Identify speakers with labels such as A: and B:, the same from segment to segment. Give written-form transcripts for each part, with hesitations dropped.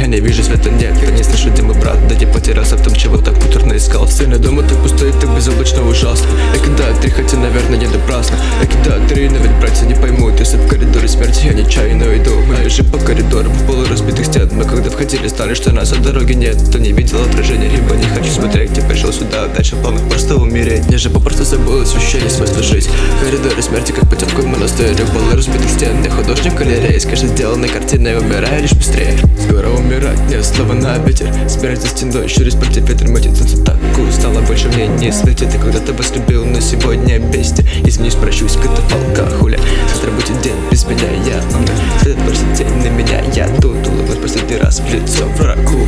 A: не вижу света, нет, я не слышу, где мой брат. Да я потерялся в том, чего так муторно искал. Сцена дома так пустой, так безоблачно ужасно. Я кидаю 3, хотя, наверное, не напрасно. Я кидаю 3, но ведь братья не поймут. Если в коридоре смерти я нечаянно иду. Мы же по коридорам, в полуразбитых стен. Мы когда входили, знали, что нас от дороги нет. То не видел отражения, ибо не хочу смотреть. Я пришел сюда, дальше в планах просто умереть. Мне же попросту забыл ощущение свойства жить. Коридоры смерти, как путевка в монастырь. В полуразбитых стен, я художник галереи. С каждой сделанной картиной умираю лишь быстрее. Скоро умирать, нет слова на ветер. Смерть за стеной, щурясь против ветра. Мутится так устала, больше мне не светит. И когда-то вас любил, но сегодня бестия. Извинись, прощусь, катафалка, хуля. Завтра будет день без меня, я умер. Следует бросить тень на меня, я тут улыбнусь последний раз в лицо врагу.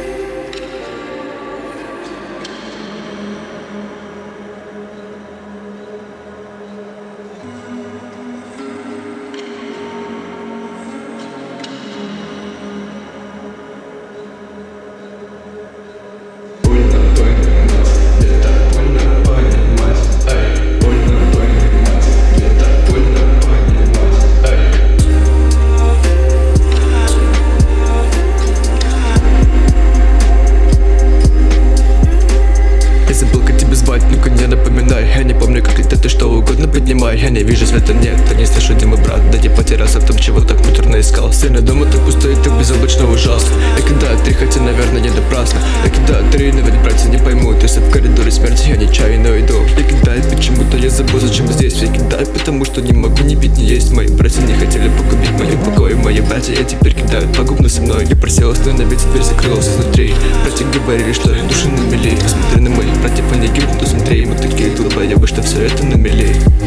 A: Ну-ка не напоминай, я не помню, как летать, ты что угодно поднимай. Я не вижу света, нет, я не слышу, где мой брат. Да я потерялся в том, чего так муторно искал. Сцена дома так пустой, так безоблачно ужасно. Я кидаю 3, хотя, наверное, не напрасно. Я кидаю 3, но ведь братья не поймут. Если в коридоре смерти я нечаянно иду. Я кидаю почему-то, я забыл, зачем здесь. Я кидаю, потому что не могу ни пить, ни есть. Мои братья не хотели погубить мою покой. Мои братья теперь кидают пагубно со мной. Я просил остановить, дверь закрылась изнутри. Братья говорили, что их души на мели. Смотри на моих братьев, они гибнут изнутри. Мы такие долбоебы, что все это на мели.